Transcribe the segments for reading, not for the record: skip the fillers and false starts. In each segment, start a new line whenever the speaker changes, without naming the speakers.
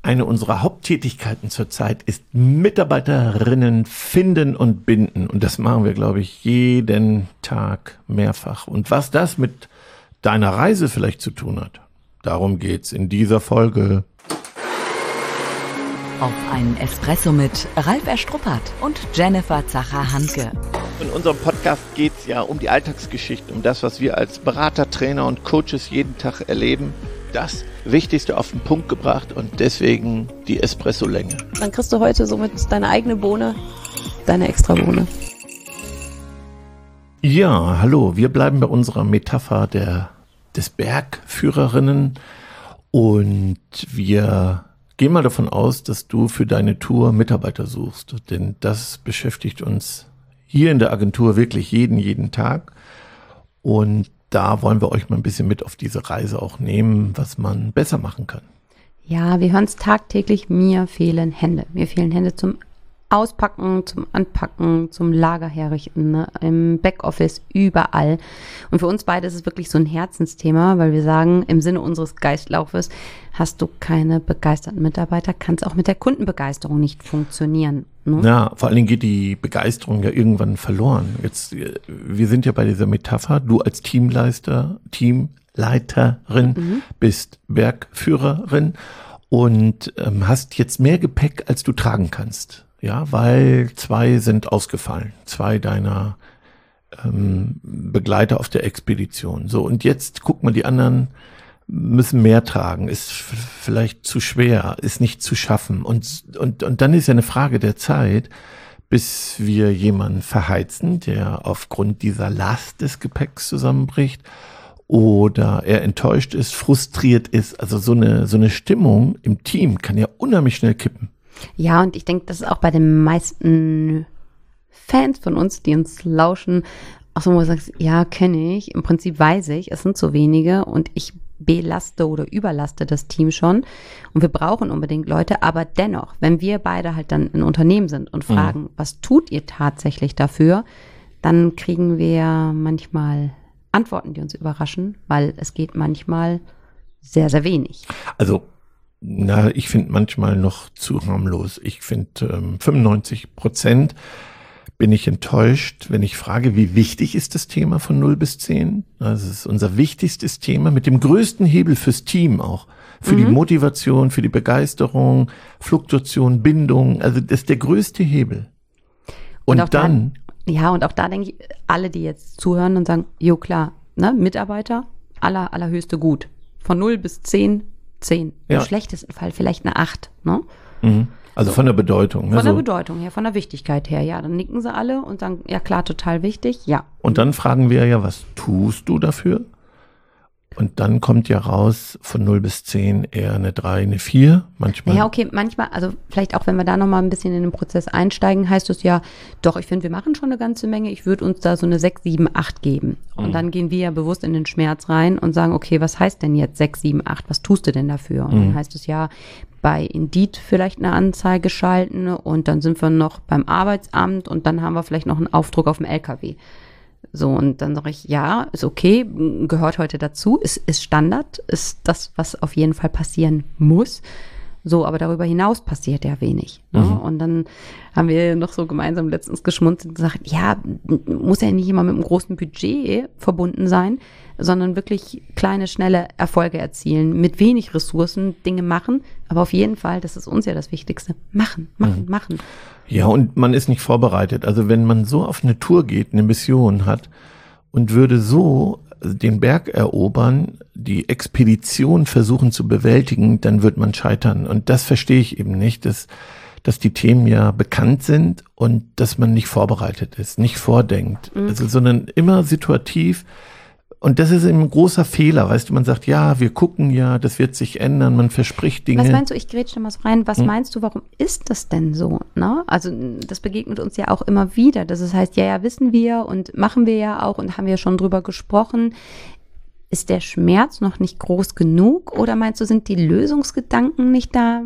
Eine unserer Haupttätigkeiten zurzeit ist Mitarbeiterinnen finden und binden. Und das machen wir, glaube ich, jeden Tag mehrfach. Und was das mit deiner Reise vielleicht zu tun hat, darum geht's in dieser Folge.
Auf einen Espresso mit Ralf Erstruppert und Jennifer Zacher-Hanke.
In unserem Podcast geht's ja um die Alltagsgeschichten, um das, was wir als Berater, Trainer und Coaches jeden Tag erleben. Das Wichtigste auf den Punkt gebracht und deswegen die Espresso-Länge.
Dann kriegst du heute somit deine eigene Bohne, deine Extra-Bohne.
Ja, hallo, wir bleiben bei unserer Metapher des Bergführerinnen und wir gehen mal davon aus, dass du für deine Tour Mitarbeiter suchst, denn das beschäftigt uns hier in der Agentur wirklich jeden Tag und da wollen wir euch mal ein bisschen mit auf diese Reise auch nehmen, was man besser machen kann.
Ja, wir hören es tagtäglich, mir fehlen Hände. Mir fehlen Hände zum Auspacken, zum Anpacken, zum Lager herrichten, ne? Im Backoffice, überall. Und für uns beide ist es wirklich so ein Herzensthema, weil wir sagen, im Sinne unseres Geistlaufes, hast du keine begeisterten Mitarbeiter, kann es auch mit der Kundenbegeisterung nicht funktionieren. Ne?
Ja, vor allen Dingen geht die Begeisterung ja irgendwann verloren. Jetzt, wir sind ja bei dieser Metapher, du als Teamleiterin bist Bergführerin und hast jetzt mehr Gepäck, als du tragen kannst. Ja, weil 2 sind ausgefallen, 2 deiner Begleiter auf der Expedition. So, und jetzt guck mal, die anderen müssen mehr tragen, ist vielleicht zu schwer, ist nicht zu schaffen. Und dann ist ja eine Frage der Zeit, bis wir jemanden verheizen, der aufgrund dieser Last des Gepäcks zusammenbricht oder er enttäuscht ist, frustriert ist. Also so eine Stimmung im Team kann ja unheimlich schnell kippen.
Ja, und ich denke, das ist auch bei den meisten Fans von uns, die uns lauschen, auch so, wo du sagst, ja, kenne ich, im Prinzip weiß ich, es sind so wenige und ich belaste oder überlaste das Team schon und wir brauchen unbedingt Leute, aber dennoch, wenn wir beide halt dann in Unternehmen sind und fragen, was tut ihr tatsächlich dafür, dann kriegen wir manchmal Antworten, die uns überraschen, weil es geht manchmal sehr, sehr wenig.
Also ich finde manchmal noch zu harmlos. Ich finde 95% bin ich enttäuscht, wenn ich frage, wie wichtig ist das Thema von 0 bis 10? Also es ist unser wichtigstes Thema mit dem größten Hebel fürs Team auch. Für die Motivation, für die Begeisterung, Fluktuation, Bindung. Also das ist der größte Hebel. Und dann
und auch da denke ich, alle, die jetzt zuhören und sagen, jo klar, ne, Mitarbeiter, allerhöchste Gut. Von 0 bis 10. Im schlechtesten Fall vielleicht eine 8, ne?
Also von der Bedeutung.
Von der Bedeutung her, von der Wichtigkeit her, ja. Dann nicken sie alle und sagen, ja klar, total wichtig, ja.
Und dann fragen wir ja, was tust du dafür? Und dann kommt ja raus, von 0 bis 10 eher eine 3, eine 4, manchmal.
Ja, okay, manchmal, also vielleicht auch, wenn wir da nochmal ein bisschen in den Prozess einsteigen, heißt es ja, doch, ich finde, wir machen schon eine ganze Menge, ich würde uns da so eine 6, 7, 8 geben. Und dann gehen wir ja bewusst in den Schmerz rein und sagen, okay, was heißt denn jetzt 6, 7, 8, was tust du denn dafür? Und dann heißt es ja, bei Indeed vielleicht eine Anzeige schalten und dann sind wir noch beim Arbeitsamt und dann haben wir vielleicht noch einen Aufdruck auf dem LKW. So, und dann sage ich, ja, ist okay, gehört heute dazu, ist Standard, ist das, was auf jeden Fall passieren muss. So, aber darüber hinaus passiert ja wenig. Ne? Und dann haben wir noch so gemeinsam letztens geschmunzelt und gesagt, ja, muss ja nicht immer mit einem großen Budget verbunden sein, sondern wirklich kleine, schnelle Erfolge erzielen, mit wenig Ressourcen Dinge machen, aber auf jeden Fall, das ist uns ja das Wichtigste, machen.
Ja, und man ist nicht vorbereitet. Also wenn man so auf eine Tour geht, eine Mission hat und würde so den Berg erobern, die Expedition versuchen zu bewältigen, dann wird man scheitern. Und das verstehe ich eben nicht, dass die Themen ja bekannt sind und dass man nicht vorbereitet ist, nicht vordenkt, also, sondern immer situativ. Und das ist ein großer Fehler, weißt du, man sagt, ja, wir gucken ja, das wird sich ändern, man verspricht Dinge.
Was meinst du, ich grätsche da mal so rein, was meinst du, warum ist das denn so? Ne? Also das begegnet uns ja auch immer wieder, dass es heißt, ja, wissen wir und machen wir ja auch und haben wir schon drüber gesprochen. Ist der Schmerz noch nicht groß genug oder meinst du, sind die Lösungsgedanken nicht da?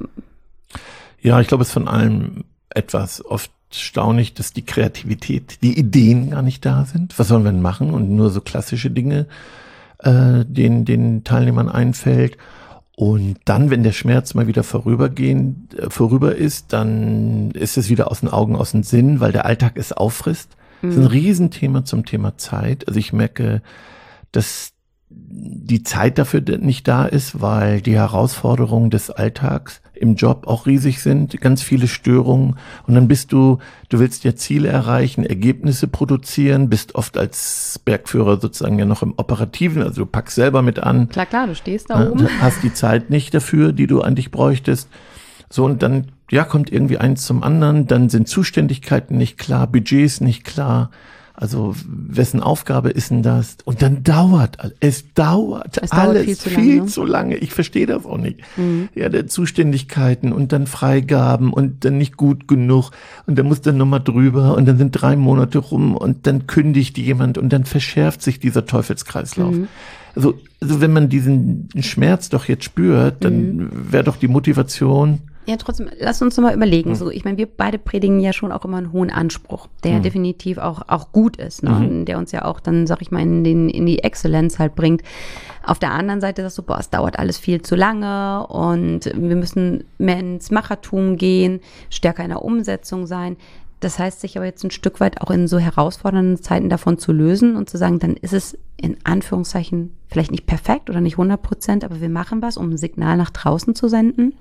Ja, ich glaube, es ist von allem etwas. Oft erstaunlich, dass die Kreativität, die Ideen gar nicht da sind. Was sollen wir denn machen? Und nur so klassische Dinge den Teilnehmern einfällt. Und dann, wenn der Schmerz mal wieder vorüber ist, dann ist es wieder aus den Augen, aus dem Sinn, weil der Alltag es auffrisst. Das ist ein Riesenthema zum Thema Zeit. Also ich merke, dass die Zeit dafür nicht da ist, weil die Herausforderungen des Alltags im Job auch riesig sind, ganz viele Störungen. Und dann du willst ja Ziele erreichen, Ergebnisse produzieren, bist oft als Bergführer sozusagen ja noch im Operativen, also du packst selber mit an.
Klar, du stehst da oben.
Hast die Zeit nicht dafür, die du eigentlich bräuchtest. So, und dann, kommt irgendwie eins zum anderen, dann sind Zuständigkeiten nicht klar, Budgets nicht klar. Also, wessen Aufgabe ist denn das? Und dann es dauert alles viel zu lange. Ich verstehe das auch nicht. Ja, der Zuständigkeiten und dann Freigaben und dann nicht gut genug und dann muss dann nochmal drüber und dann sind 3 Monate rum und dann kündigt jemand und dann verschärft sich dieser Teufelskreislauf. Also wenn man diesen Schmerz doch jetzt spürt, dann wäre doch die Motivation.
Ja, trotzdem, lass uns noch mal überlegen. So, ich meine, wir beide predigen ja schon auch immer einen hohen Anspruch, der definitiv auch gut ist, ne? Der uns ja auch dann, sag ich mal, in die Exzellenz halt bringt. Auf der anderen Seite sagst du, es dauert alles viel zu lange und wir müssen mehr ins Machertum gehen, stärker in der Umsetzung sein. Das heißt, sich aber jetzt ein Stück weit auch in so herausfordernden Zeiten davon zu lösen und zu sagen, dann ist es in Anführungszeichen vielleicht nicht perfekt oder nicht 100%, aber wir machen was, um ein Signal nach draußen zu senden.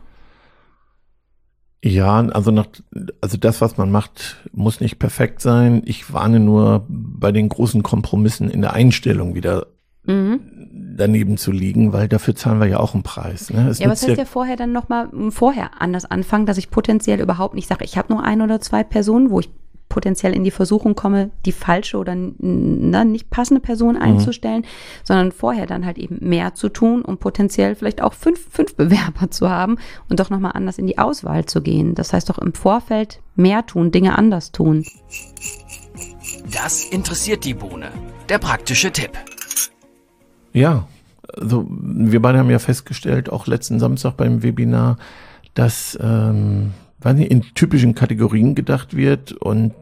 Ja, also das, was man macht, muss nicht perfekt sein. Ich warne nur bei den großen Kompromissen in der Einstellung wieder daneben zu liegen, weil dafür zahlen wir ja auch einen Preis. Ne?
Ja, was heißt ja vorher dann nochmal anders anfangen, dass ich potenziell überhaupt nicht sage, ich habe nur 1 oder 2 Personen, wo ich potenziell in die Versuchung komme, die falsche oder nicht passende Person einzustellen, sondern vorher dann halt eben mehr zu tun, um potenziell vielleicht auch 5 Bewerber zu haben und doch nochmal anders in die Auswahl zu gehen. Das heißt doch im Vorfeld mehr tun, Dinge anders tun.
Das interessiert die Bohne. Der praktische Tipp.
Ja, also wir beide haben ja festgestellt, auch letzten Samstag beim Webinar, dass in typischen Kategorien gedacht wird und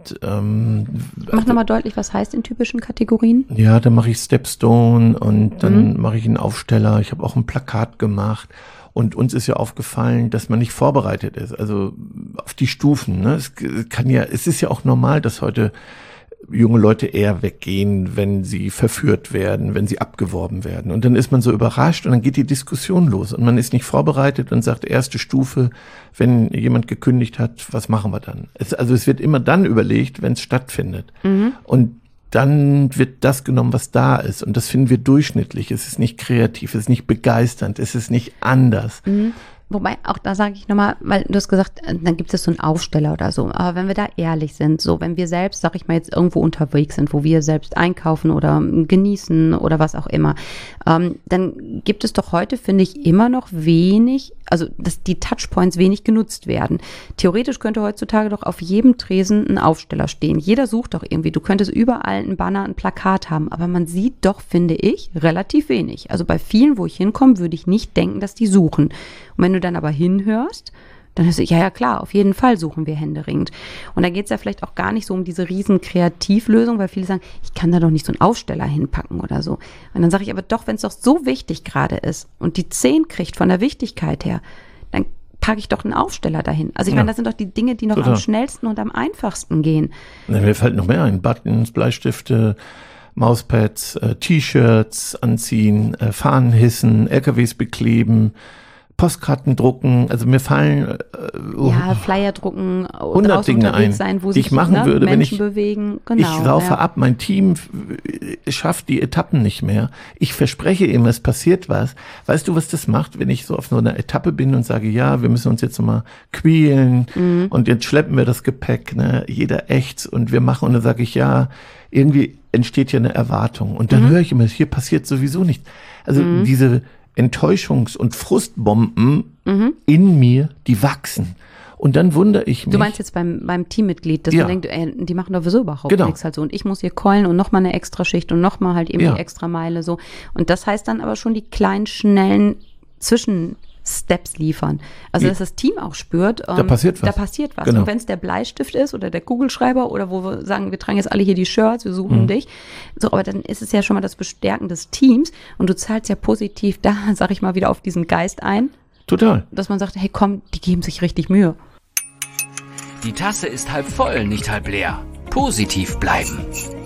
mach nochmal deutlich, was heißt in typischen Kategorien?
Ja, dann mache ich Stepstone und dann mache ich einen Aufsteller. Ich habe auch ein Plakat gemacht und uns ist ja aufgefallen, dass man nicht vorbereitet ist, also auf die Stufen. Ne? Es ist ja auch normal, dass heute junge Leute eher weggehen, wenn sie verführt werden, wenn sie abgeworben werden. Und dann ist man so überrascht und dann geht die Diskussion los und man ist nicht vorbereitet und sagt, erste Stufe, wenn jemand gekündigt hat, was machen wir dann? Es wird immer dann überlegt, wenn es stattfindet. Und dann wird das genommen, was da ist. Und das finden wir durchschnittlich. Es ist nicht kreativ, es ist nicht begeisternd, es ist nicht anders.
Wobei, auch da sage ich nochmal, weil du hast gesagt, dann gibt es so einen Aufsteller oder so. Aber wenn wir da ehrlich sind, so wenn wir selbst, sag ich mal, jetzt irgendwo unterwegs sind, wo wir selbst einkaufen oder genießen oder was auch immer, dann gibt es doch heute, finde ich, immer noch wenig, also dass die Touchpoints wenig genutzt werden. Theoretisch könnte heutzutage doch auf jedem Tresen ein Aufsteller stehen. Jeder sucht doch irgendwie. Du könntest überall ein Banner, ein Plakat haben. Aber man sieht doch, finde ich, relativ wenig. Also bei vielen, wo ich hinkomme, würde ich nicht denken, dass die suchen. Und wenn du dann aber hinhörst, dann ist es, ja klar, auf jeden Fall suchen wir händeringend. Und da geht es ja vielleicht auch gar nicht so um diese riesen Kreativlösung, weil viele sagen, ich kann da doch nicht so einen Aufsteller hinpacken oder so. Und dann sage ich aber doch, wenn es doch so wichtig gerade ist und die 10 kriegt von der Wichtigkeit her, dann packe ich doch einen Aufsteller dahin. Also ich meine, das sind doch die Dinge, die noch am schnellsten und am einfachsten gehen.
Ja, mir fällt noch mehr ein. Buttons, Bleistifte, Mauspads, T-Shirts anziehen, Fahnen hissen, LKWs bekleben, Postkarten drucken, also mir fallen
Flyer drucken,
100 Dinge ein,
sein, wo
die ich machen würde, wenn
Menschen bewegen. Genau,
ich saufe ab, mein Team schafft die Etappen nicht mehr. Ich verspreche ihm, es passiert was. Weißt du, was das macht, wenn ich so auf so einer Etappe bin und sage, ja, wir müssen uns jetzt nochmal quälen und jetzt schleppen wir das Gepäck, ne? Jeder ächzt und wir machen und dann sage ich, ja, irgendwie entsteht ja eine Erwartung und dann höre ich immer, hier passiert sowieso nichts. Also diese Enttäuschungs- und Frustbomben in mir, die wachsen. Und dann wundere ich mich.
Du meinst jetzt beim Teammitglied, dass man denkt, die machen doch sowieso überhaupt nichts halt so. Und ich muss hier keulen und nochmal eine extra Schicht und nochmal halt eben die extra Meile so. Und das heißt dann aber schon die kleinen, schnellen Steps liefern. Also dass das Team auch spürt,
da passiert was.
Genau. Und wenn es der Bleistift ist oder der Kugelschreiber oder wo wir sagen, wir tragen jetzt alle hier die Shirts, wir suchen dich. So, aber dann ist es ja schon mal das Bestärken des Teams und du zahlst ja positiv da, sag ich mal, wieder auf diesen Geist ein.
Total.
Dass man sagt, hey komm, die geben sich richtig Mühe.
Die Tasse ist halb voll, nicht halb leer. Positiv bleiben.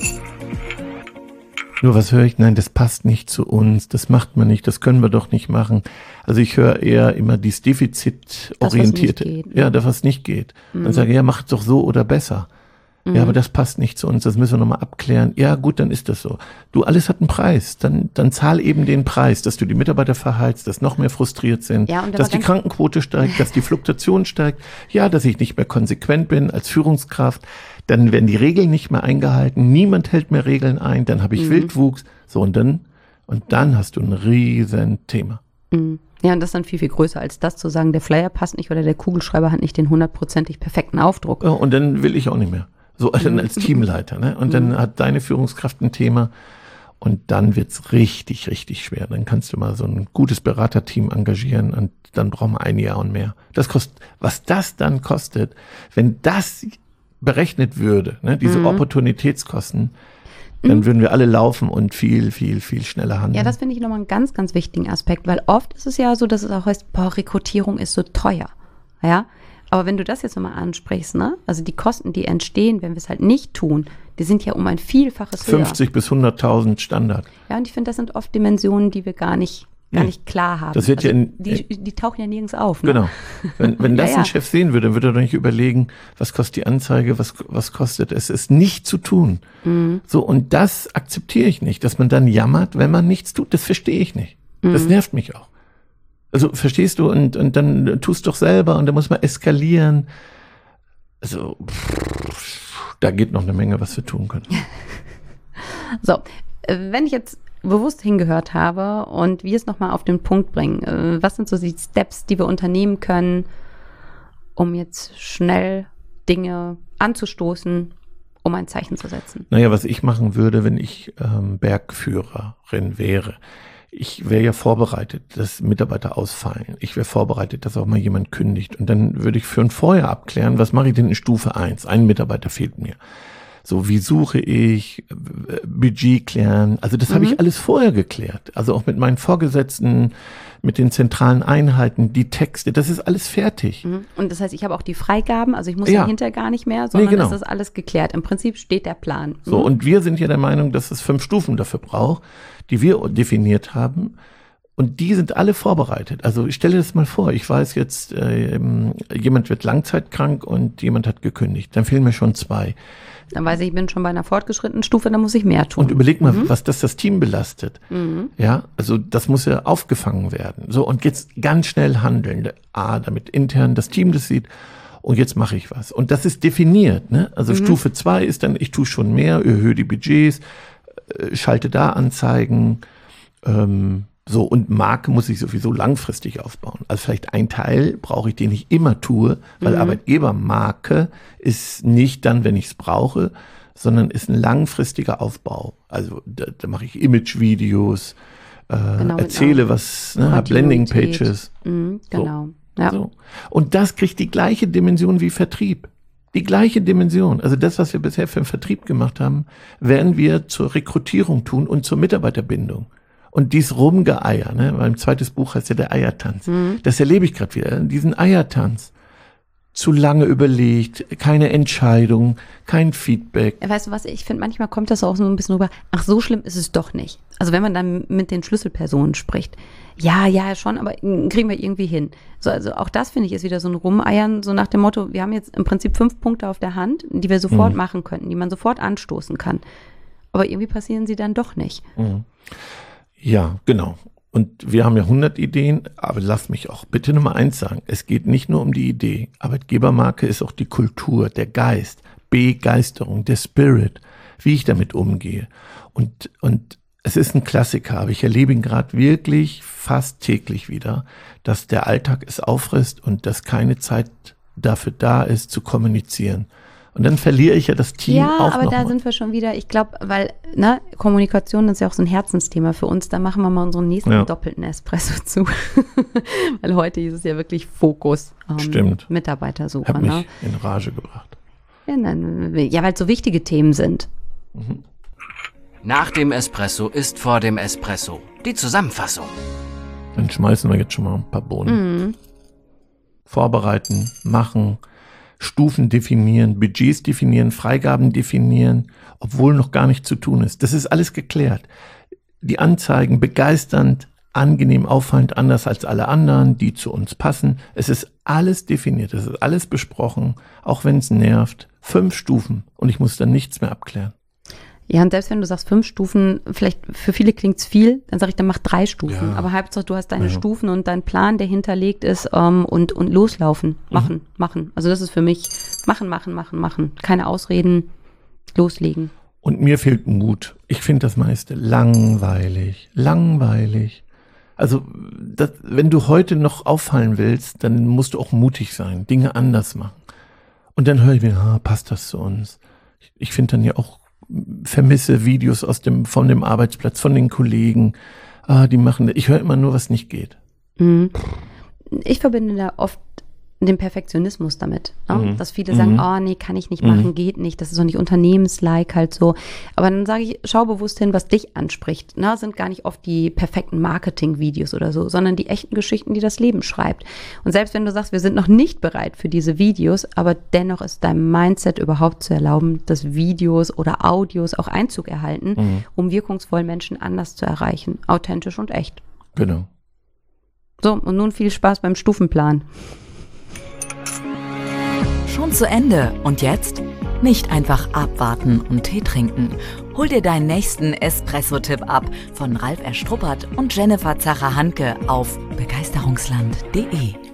Nur was höre ich? Nein, das passt nicht zu uns, das macht man nicht, das können wir doch nicht machen. Also ich höre eher immer dieses defizitorientierte, das was nicht geht. Und sage, ja, macht doch so oder besser. Ja, aber das passt nicht zu uns, das müssen wir nochmal abklären. Ja, gut, dann ist das so. Du, alles hat einen Preis, dann zahl eben den Preis, dass du die Mitarbeiter verheizt, dass noch mehr frustriert sind, dass die Krankenquote steigt, dass die Fluktuation steigt, ja, dass ich nicht mehr konsequent bin als Führungskraft, dann werden die Regeln nicht mehr eingehalten, niemand hält mehr Regeln ein, dann habe ich Wildwuchs, so und dann hast du ein riesen Thema.
Ja, und das ist dann viel, viel größer als das zu sagen, der Flyer passt nicht oder der Kugelschreiber hat nicht den 100%ig perfekten Aufdruck.
Ja, und dann will ich auch nicht mehr. So dann als Teamleiter, ne? Und dann hat deine Führungskraft ein Thema und dann wird's richtig, richtig schwer. Dann kannst du mal so ein gutes Beraterteam engagieren und dann brauchen wir ein Jahr und mehr. Das kostet, was das dann kostet, wenn das berechnet würde, ne? Diese Opportunitätskosten, dann würden wir alle laufen und viel, viel, viel schneller handeln.
Ja, das finde ich nochmal einen ganz, ganz wichtigen Aspekt, weil oft ist es ja so, dass es auch heißt, boah, Rekrutierung ist so teuer, ja. Aber wenn du das jetzt nochmal ansprichst, ne, also die Kosten, die entstehen, wenn wir es halt nicht tun, die sind ja um ein Vielfaches höher.
50 bis 100.000 Standard.
Ja, und ich finde, das sind oft Dimensionen, die wir gar nicht klar haben.
Das wird
also
ja
die tauchen ja nirgends auf. Ne?
Genau. Wenn das ein Chef sehen würde, dann würde er doch nicht überlegen, was kostet die Anzeige, was kostet es nicht zu tun. So, und das akzeptiere ich nicht, dass man dann jammert, wenn man nichts tut. Das verstehe ich nicht. Das nervt mich auch. Also verstehst du, und dann tust doch selber und dann muss man eskalieren. Also da geht noch eine Menge, was wir tun können.
So, wenn ich jetzt bewusst hingehört habe und wir es nochmal auf den Punkt bringen, was sind so die Steps, die wir unternehmen können, um jetzt schnell Dinge anzustoßen, um ein Zeichen zu setzen?
Naja, was ich machen würde, wenn ich Bergführerin wäre, ich wäre ja vorbereitet, dass Mitarbeiter ausfallen. Ich wäre vorbereitet, dass auch mal jemand kündigt. Und dann würde ich für ein Vorjahr abklären, was mache ich denn in Stufe 1? Ein Mitarbeiter fehlt mir. So, wie suche ich, Budget klären. Also das habe ich alles vorher geklärt. Also auch mit meinen Vorgesetzten, mit den zentralen Einheiten, die Texte, das ist alles fertig.
Und das heißt, ich habe auch die Freigaben, also ich muss dahinter gar nicht mehr, sondern das ist alles geklärt. Im Prinzip steht der Plan.
So, und wir sind ja der Meinung, dass es 5 Stufen dafür braucht, die wir definiert haben. Und die sind alle vorbereitet. Also ich stelle das mal vor, ich weiß jetzt, jemand wird langzeitkrank und jemand hat gekündigt. Dann fehlen mir schon 2.
Dann weiß ich bin schon bei einer fortgeschrittenen Stufe, dann muss ich mehr tun.
Und überleg mal, was das Team belastet. Ja, also das muss ja aufgefangen werden. So, und jetzt ganz schnell handeln. Damit intern das Team das sieht. Und jetzt mache ich was. Und das ist definiert, ne? Also Stufe 2 ist dann, ich tue schon mehr, erhöhe die Budgets, schalte da Anzeigen, so, und Marke muss ich sowieso langfristig aufbauen. Also vielleicht ein Teil brauche ich, den ich immer tue, weil Arbeitgebermarke ist nicht dann, wenn ich es brauche, sondern ist ein langfristiger Aufbau. Also da mache ich Image-Videos, erzähle was, habe Landing-Pages.
Genau.
So. Ja. So. Und das kriegt die gleiche Dimension wie Vertrieb. Die gleiche Dimension. Also das, was wir bisher für den Vertrieb gemacht haben, werden wir zur Rekrutierung tun und zur Mitarbeiterbindung. Und dies Rumgeeier, ne? Mein zweites Buch heißt ja der Eiertanz. Das erlebe ich gerade wieder, diesen Eiertanz. Zu lange überlegt, keine Entscheidung, kein Feedback.
Weißt du was, ich finde, manchmal kommt das auch so ein bisschen rüber, ach, so schlimm ist es doch nicht. Also wenn man dann mit den Schlüsselpersonen spricht, ja schon, aber kriegen wir irgendwie hin. So, also auch das, finde ich, ist wieder so ein Rumeiern, so nach dem Motto, wir haben jetzt im Prinzip 5 Punkte auf der Hand, die wir sofort machen könnten, die man sofort anstoßen kann. Aber irgendwie passieren sie dann doch nicht.
Ja, genau. Und wir haben ja 100 Ideen, aber lass mich auch bitte Nummer 1 sagen. Es geht nicht nur um die Idee. Arbeitgebermarke ist auch die Kultur, der Geist, Begeisterung, der Spirit, wie ich damit umgehe. Und es ist ein Klassiker, aber ich erlebe ihn gerade wirklich fast täglich wieder, dass der Alltag es auffrisst und dass keine Zeit dafür da ist, zu kommunizieren. Und dann verliere ich ja das Team
ja,
auch
aber
noch
da
mal.
sind wir schon wieder, ich glaube, weil Kommunikation ist ja auch so ein Herzensthema für uns, da machen wir mal unseren nächsten doppelten Espresso zu. Weil heute ist es ja wirklich Fokus
Stimmt.
Mitarbeitersuche.
Hat mich in Rage gebracht.
Ja, weil es so wichtige Themen sind.
Nach dem Espresso ist vor dem Espresso. Die Zusammenfassung.
Dann schmeißen wir jetzt schon mal ein paar Bohnen. Vorbereiten, machen, Stufen definieren, Budgets definieren, Freigaben definieren, obwohl noch gar nichts zu tun ist. Das ist alles geklärt. Die Anzeigen begeisternd, angenehm, auffallend, anders als alle anderen, die zu uns passen. Es ist alles definiert, es ist alles besprochen, auch wenn es nervt. 5 Stufen und ich muss dann nichts mehr abklären.
Ja, und selbst wenn du sagst 5 Stufen, vielleicht für viele klingt es viel, dann sage ich, dann mach 3 Stufen.
Ja.
Aber Hauptsache, du hast deine Stufen und deinen Plan, der hinterlegt ist und loslaufen, machen. Also das ist für mich machen. Keine Ausreden, loslegen.
Und mir fehlt Mut. Ich finde das meiste langweilig. Also wenn du heute noch auffallen willst, dann musst du auch mutig sein, Dinge anders machen. Und dann höre ich mir, passt das zu uns? Ich finde dann ja auch, vermisse Videos von dem Arbeitsplatz, von den Kollegen, die machen, ich höre immer nur, was nicht geht.
Ich verbinde da oft den Perfektionismus damit, ne? Dass viele sagen, nee, kann ich nicht machen, geht nicht, das ist doch nicht unternehmenslike halt so. Aber dann sage ich, schau bewusst hin, was dich anspricht. Ne? Sind gar nicht oft die perfekten Marketing-Videos oder so, sondern die echten Geschichten, die das Leben schreibt. Und selbst wenn du sagst, wir sind noch nicht bereit für diese Videos, aber dennoch ist deinem Mindset überhaupt zu erlauben, dass Videos oder Audios auch Einzug erhalten, um wirkungsvoll Menschen anders zu erreichen. Authentisch und echt.
Genau.
So, und nun viel Spaß beim Stufenplan.
Schon zu Ende. Und jetzt? Nicht einfach abwarten und Tee trinken. Hol dir deinen nächsten Espresso-Tipp ab von Ralf Erstruppert und Jennifer Zacher-Hanke auf begeisterungsland.de.